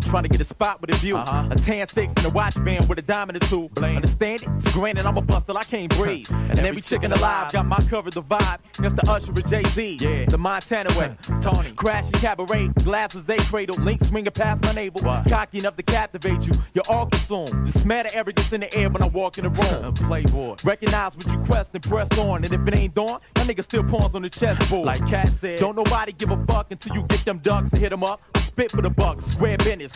trying to get a spot with a view. A tan six and a watch band with a diamond or two. Understand it? So granted, I'm a buster, I can't breathe. And every chicken alive got my cover, the vibe. That's the Usher with Jay-Z. The Montana way. Tony. Crashing cabaret, glasses a cradle, link swinging past my navel. Cocky enough to captivate you. You're all consumed. Just matter arrogance in the air when I walk in the room. Playboy. Recognize what you quest and press on. And if it ain't dawn, my nigga still pawns on the chessboard. Like Cat said, don't nobody give a fuck until you get them ducks and hit them up. Spit for the bucks, square business.